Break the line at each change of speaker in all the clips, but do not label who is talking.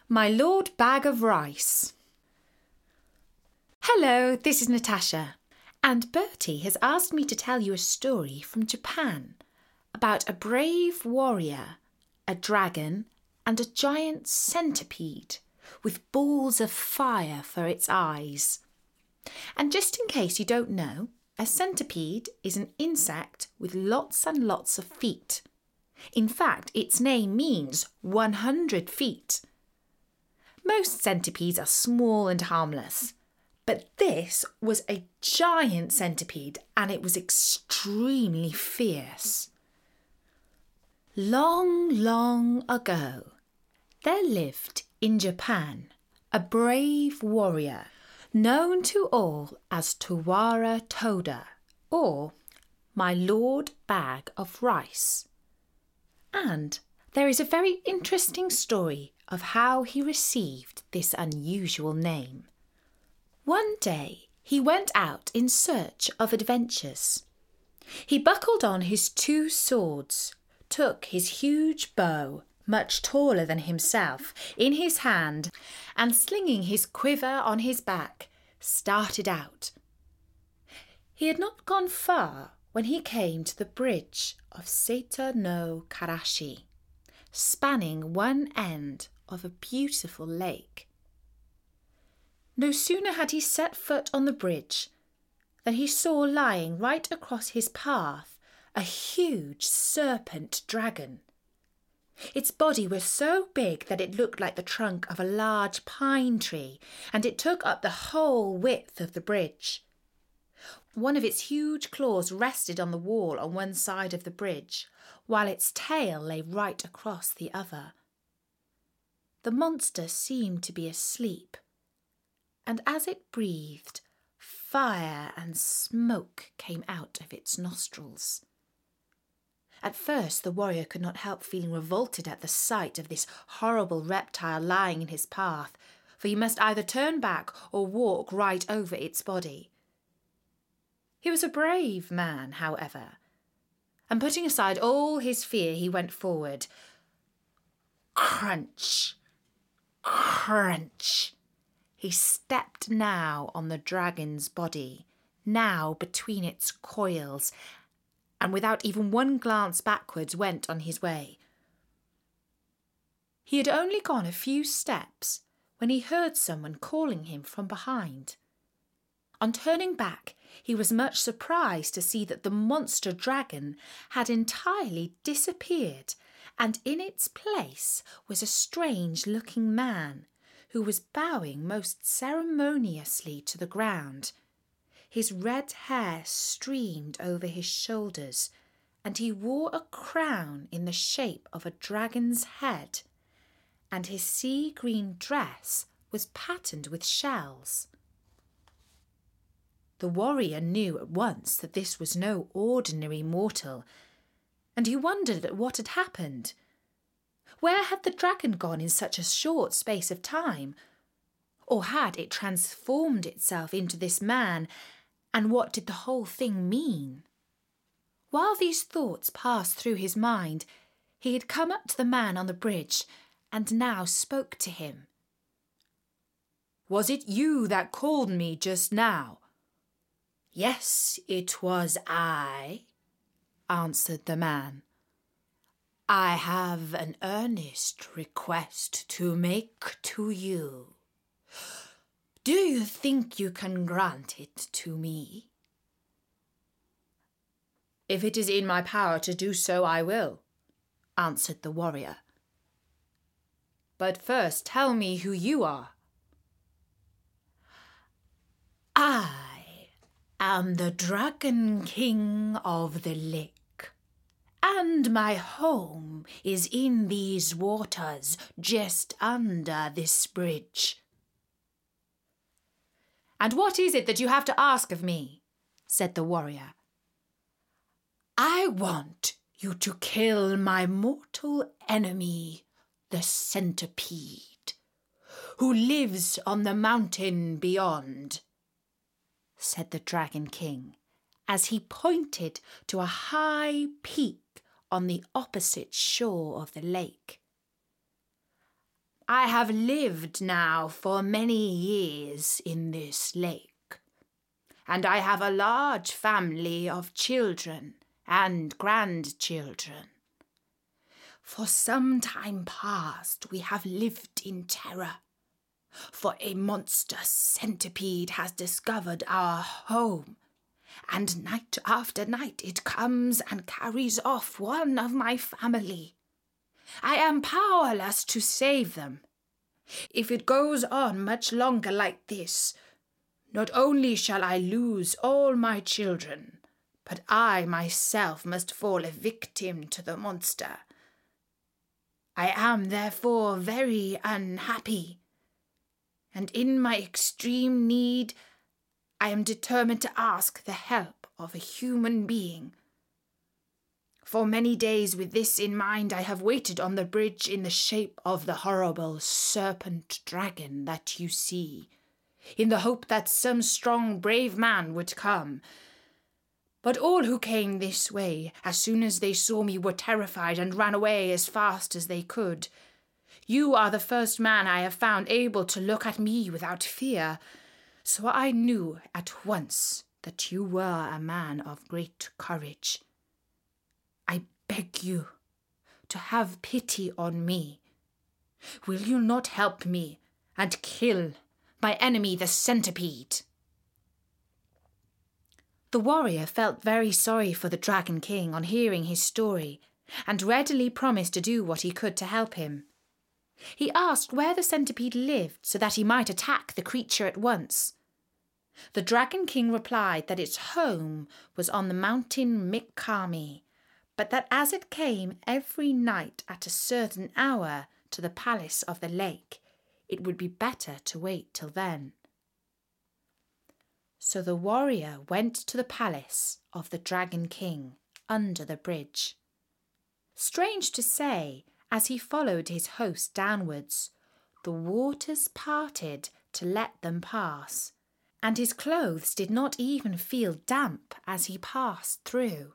My Lord Bag of Rice. Hello, this is Natasha, and Bertie has asked me to tell you a story from Japan about a brave warrior, a dragon, and a giant centipede with balls of fire for its eyes. And just in case you don't know, a centipede is an insect with lots and lots of feet. In fact, its name means 100 feet. Most centipedes are small and harmless, but this was a giant centipede and it was extremely fierce. Long, long ago, there lived in Japan a brave warrior known to all as Tawara Toda, or My Lord Bag of Rice. And there is a very interesting story of how he received this unusual name. One day he went out in search of adventures. He buckled on his 2 swords, took his huge bow, much taller than himself, in his hand, and slinging his quiver on his back, started out. He had not gone far when he came to the bridge of Seita no Karashi, spanning one end of a beautiful lake. No sooner had he set foot on the bridge than he saw lying right across his path a huge serpent dragon. Its body was so big that it looked like the trunk of a large pine tree, and it took up the whole width of the bridge. One of its huge claws rested on the wall on one side of the bridge, while its tail lay right across the other. The monster seemed to be asleep, and as it breathed, fire and smoke came out of its nostrils. At first the warrior could not help feeling revolted at the sight of this horrible reptile lying in his path, for he must either turn back or walk right over its body. He was a brave man, however, and putting aside all his fear, he went forward. Crunch! Crunch! He stepped now on the dragon's body, now between its coils, and without even one glance backwards went on his way. He had only gone a few steps when he heard someone calling him from behind. On turning back, he was much surprised to see that the monster dragon had entirely disappeared, and in its place was a strange-looking man who was bowing most ceremoniously to the ground. His red hair streamed over his shoulders, and he wore a crown in the shape of a dragon's head, and his sea-green dress was patterned with shells. The warrior knew at once that this was no ordinary mortal, and he wondered at what had happened. Where had the dragon gone in such a short space of time? Or had it transformed itself into this man, and what did the whole thing mean? While these thoughts passed through his mind, he had come up to the man on the bridge and now spoke to him. "Was it you that called me just now?" "Yes, it was I," answered the man. "I have an earnest request to make to you. Do you think you can grant it to me?" "If it is in my power to do so, I will," answered the warrior. "But first tell me who you are." "I am the Dragon King of the lake, and my home is in these waters just under this bridge." "And what is it that you have to ask of me?" said the warrior. "I want you to kill my mortal enemy, the centipede, who lives on the mountain beyond," said the Dragon King, as he pointed to a high peak on the opposite shore of the lake. I have lived now for many years in this lake, and I have a large family of children and grandchildren. For some time past we have lived in terror, for a monster centipede has discovered our home, and night after night it comes and carries off one of my family. I am powerless to save them. If it goes on much longer like this, not only shall I lose all my children, but I myself must fall a victim to the monster. I am therefore very unhappy, and in my extreme need, I am determined to ask the help of a human being. For many days with this in mind I have waited on the bridge in the shape of the horrible serpent dragon that you see, in the hope that some strong, brave man would come. But all who came this way, as soon as they saw me, were terrified and ran away as fast as they could. You are the first man I have found able to look at me without fear, so I knew at once that you were a man of great courage. I beg you to have pity on me. Will you not help me and kill my enemy, the centipede?" The warrior felt very sorry for the Dragon King on hearing his story, and readily promised to do what he could to help him. He asked where the centipede lived so that he might attack the creature at once. The Dragon King replied that its home was on the mountain Mikami, but that as it came every night at a certain hour to the palace of the lake, it would be better to wait till then. So the warrior went to the palace of the Dragon King under the bridge. Strange to say, as he followed his host downwards, the waters parted to let them pass, and his clothes did not even feel damp as he passed through.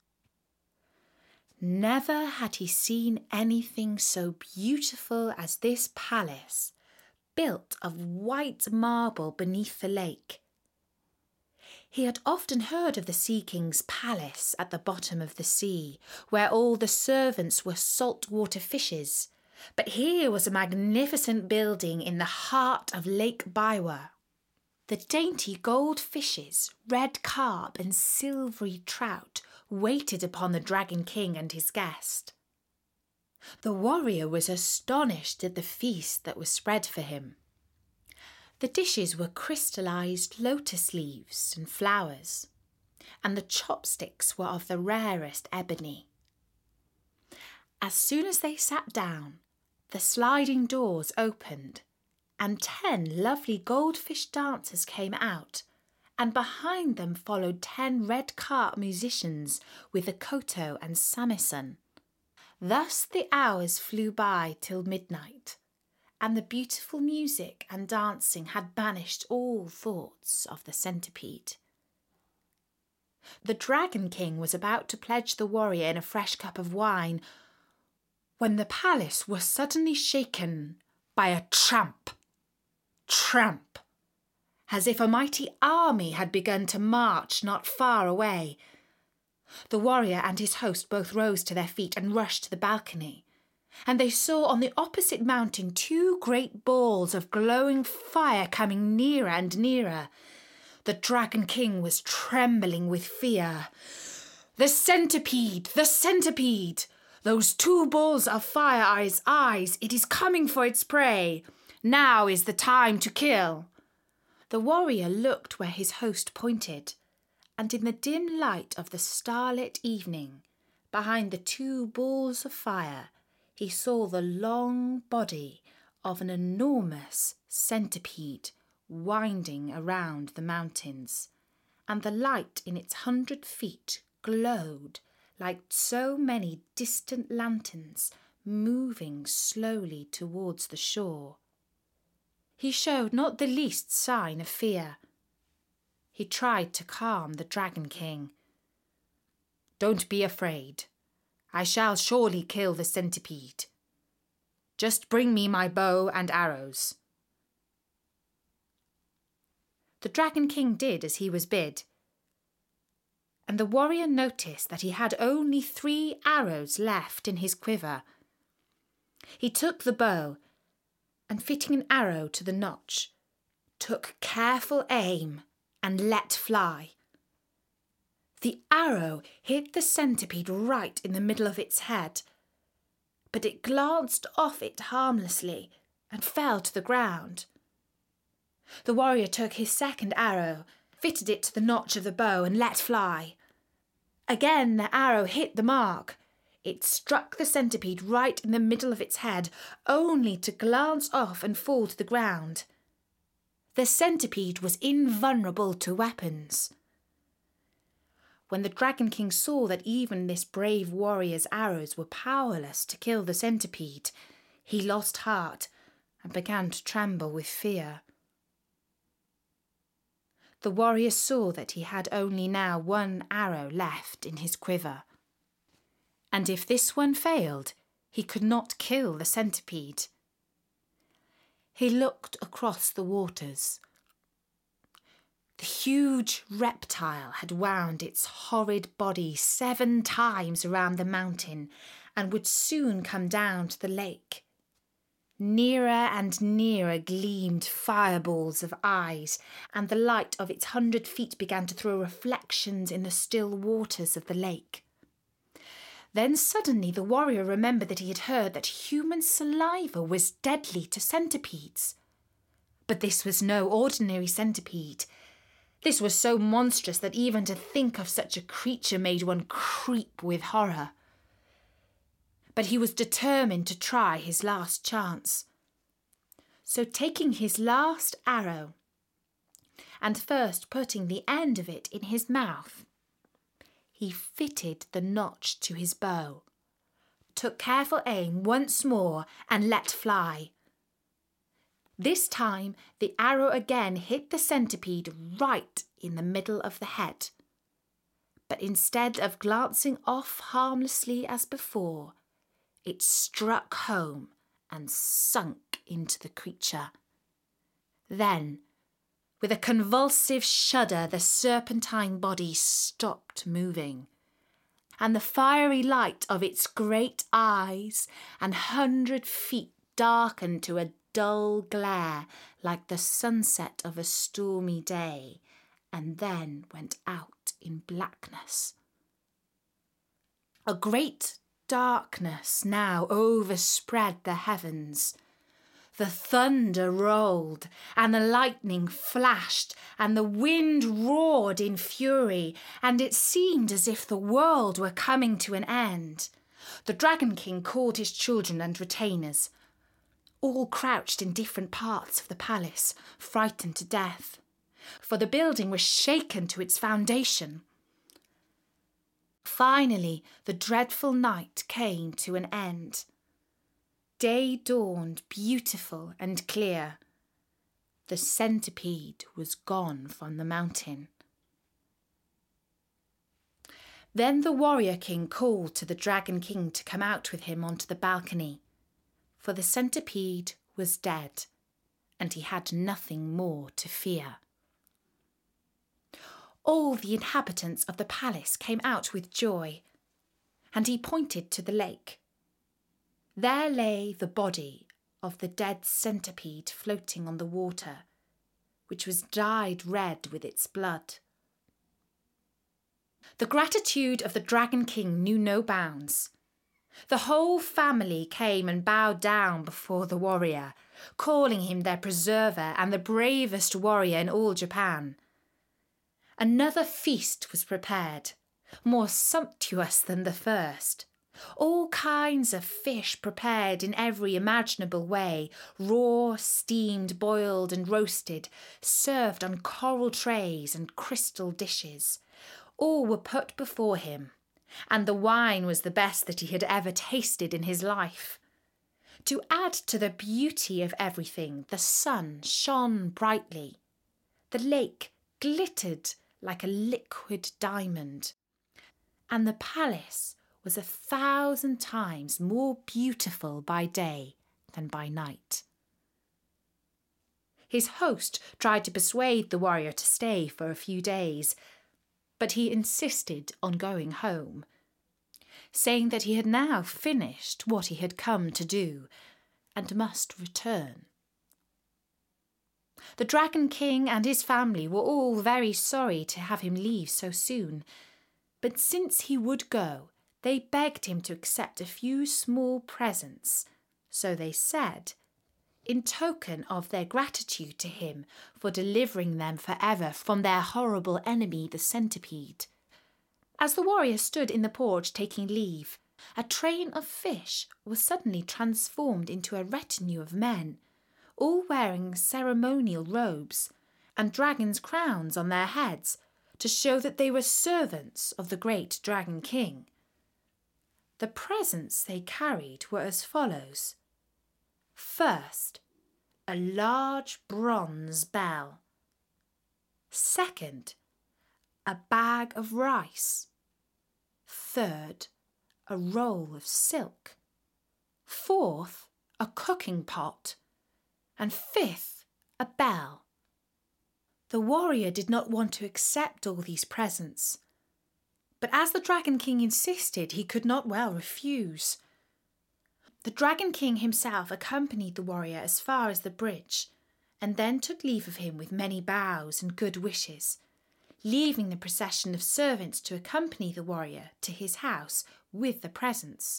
Never had he seen anything so beautiful as this palace, built of white marble beneath the lake. He had often heard of the Sea King's palace at the bottom of the sea, where all the servants were saltwater fishes, but here was a magnificent building in the heart of Lake Biwa. The dainty gold fishes, red carp and silvery trout waited upon the Dragon King and his guest. The warrior was astonished at the feast that was spread for him. The dishes were crystallized lotus leaves and flowers, and the chopsticks were of the rarest ebony. As soon as they sat down, the sliding doors opened, and 10 lovely goldfish dancers came out, and behind them followed 10 red carp musicians with the koto and samisen. Thus the hours flew by till midnight, and the beautiful music and dancing had banished all thoughts of the centipede. The Dragon King was about to pledge the warrior in a fresh cup of wine, when the palace was suddenly shaken by a tramp, as if a mighty army had begun to march not far away. The warrior and his host both rose to their feet and rushed to the balcony, and they saw on the opposite mountain 2 great balls of glowing fire coming nearer and nearer. The Dragon King was trembling with fear. "The centipede! The centipede! Those 2 balls of fire are its eyes. It is coming for its prey. Now is the time to kill." The warrior looked where his host pointed, and in the dim light of the starlit evening, behind the 2 balls of fire, he saw the long body of an enormous centipede winding around the mountains, and the light in its 100 feet glowed like so many distant lanterns moving slowly towards the shore. He showed not the least sign of fear. He tried to calm the Dragon King. "Don't be afraid. I shall surely kill the centipede. Just bring me my bow and arrows." The Dragon King did as he was bid, and the warrior noticed that he had only 3 arrows left in his quiver. He took the bow, and fitting an arrow to the notch, took careful aim and let fly. The arrow hit the centipede right in the middle of its head, but it glanced off it harmlessly and fell to the ground. The warrior took his second arrow, fitted it to the notch of the bow and let fly. Again the arrow hit the mark. It struck the centipede right in the middle of its head, only to glance off and fall to the ground. The centipede was invulnerable to weapons. When the Dragon King saw that even this brave warrior's arrows were powerless to kill the centipede, he lost heart and began to tremble with fear. The warrior saw that he had only now 1 arrow left in his quiver, and if this one failed, he could not kill the centipede. He looked across the waters. The huge reptile had wound its horrid body 7 times around the mountain and would soon come down to the lake. Nearer and nearer gleamed fireballs of eyes, and the light of its 100 feet began to throw reflections in the still waters of the lake. Then suddenly the warrior remembered that he had heard that human saliva was deadly to centipedes. But this was no ordinary centipede. This was so monstrous that even to think of such a creature made one creep with horror. But he was determined to try his last chance. So taking his last arrow, and first putting the end of it in his mouth, he fitted the notch to his bow, took careful aim once more and let fly. This time the arrow again hit the centipede right in the middle of the head. But instead of glancing off harmlessly as before, it struck home and sunk into the creature. Then, with a convulsive shudder, the serpentine body stopped moving, and the fiery light of its great eyes and 100 feet darkened to a dull glare like the sunset of a stormy day, and then went out in blackness. A great darkness now overspread the heavens. The thunder rolled, and the lightning flashed, and the wind roared in fury, and it seemed as if the world were coming to an end. The Dragon King called his children and retainers. All crouched in different parts of the palace, frightened to death, for the building was shaken to its foundation. Finally, the dreadful night came to an end. Day dawned beautiful and clear. The centipede was gone from the mountain. Then the warrior king called to the Dragon King to come out with him onto the balcony, for the centipede was dead, and he had nothing more to fear. All the inhabitants of the palace came out with joy, and he pointed to the lake. There lay the body of the dead centipede floating on the water, which was dyed red with its blood. The gratitude of the Dragon King knew no bounds. The whole family came and bowed down before the warrior, calling him their preserver and the bravest warrior in all Japan. Another feast was prepared, more sumptuous than the first. All kinds of fish prepared in every imaginable way, raw, steamed, boiled and roasted, served on coral trays and crystal dishes. All were put before him, and the wine was the best that he had ever tasted in his life. To add to the beauty of everything, the sun shone brightly. The lake glittered like a liquid diamond, and the palace was 1,000 times more beautiful by day than by night. His host tried to persuade the warrior to stay for a few days, but he insisted on going home, saying that he had now finished what he had come to do and must return. The Dragon King and his family were all very sorry to have him leave so soon, but since he would go, they begged him to accept a few small presents, so they said, in token of their gratitude to him for delivering them forever from their horrible enemy, the centipede. As the warrior stood in the porch taking leave, a train of fish was suddenly transformed into a retinue of men, all wearing ceremonial robes and dragons' crowns on their heads to show that they were servants of the great Dragon King. The presents they carried were as follows. First, a large bronze bell. Second, a bag of rice. Third, a roll of silk. Fourth, a cooking pot. And fifth, a bell. The warrior did not want to accept all these presents, but as the Dragon King insisted, he could not well refuse. The Dragon King himself accompanied the warrior as far as the bridge, and then took leave of him with many bows and good wishes, leaving the procession of servants to accompany the warrior to his house with the presents.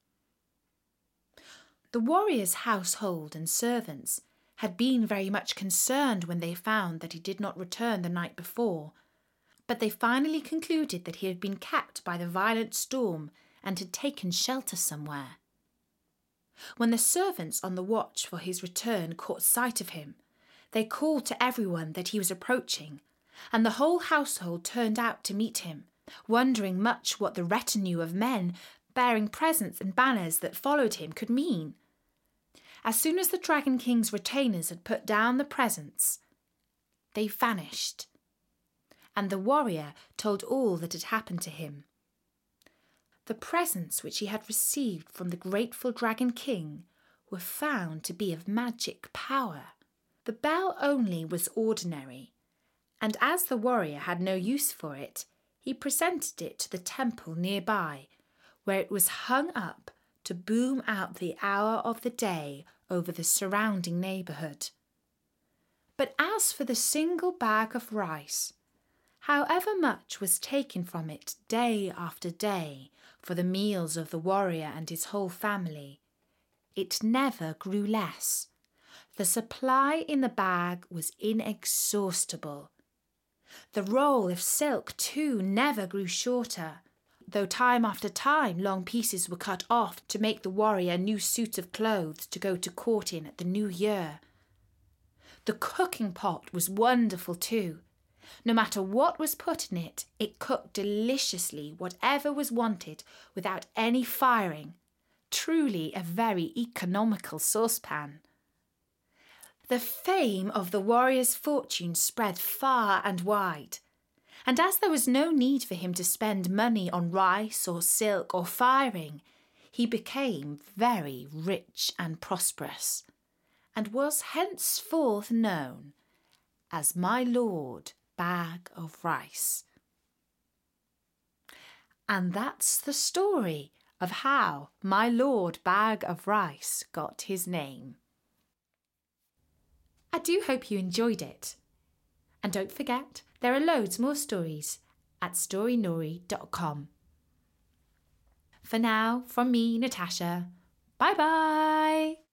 The warrior's household and servants had been very much concerned when they found that he did not return the night before, but they finally concluded that he had been kept by the violent storm and had taken shelter somewhere. When the servants on the watch for his return caught sight of him, they called to everyone that he was approaching, and the whole household turned out to meet him, wondering much what the retinue of men bearing presents and banners that followed him could mean. As soon as the Dragon King's retainers had put down the presents, they vanished, and the warrior told all that had happened to him. The presents which he had received from the grateful Dragon King were found to be of magic power. The bell only was ordinary, and as the warrior had no use for it, he presented it to the temple nearby, where it was hung up to boom out the hour of the day over the surrounding neighbourhood. But as for the single bag of rice, however much was taken from it day after day for the meals of the warrior and his whole family, it never grew less. The supply in the bag was inexhaustible. The roll of silk, too, never grew shorter, though time after time long pieces were cut off to make the warrior a new suit of clothes to go to court in at the new year. The cooking pot was wonderful too. No matter what was put in it, it cooked deliciously whatever was wanted without any firing. Truly a very economical saucepan. The fame of the warrior's fortune spread far and wide, and as there was no need for him to spend money on rice or silk or firing, he became very rich and prosperous, and was henceforth known as my Lord Bag of Rice. And that's the story of how my Lord Bag of Rice got his name. I do hope you enjoyed it. And don't forget, there are loads more stories at storynori.com. For now, from me, Natasha, bye-bye!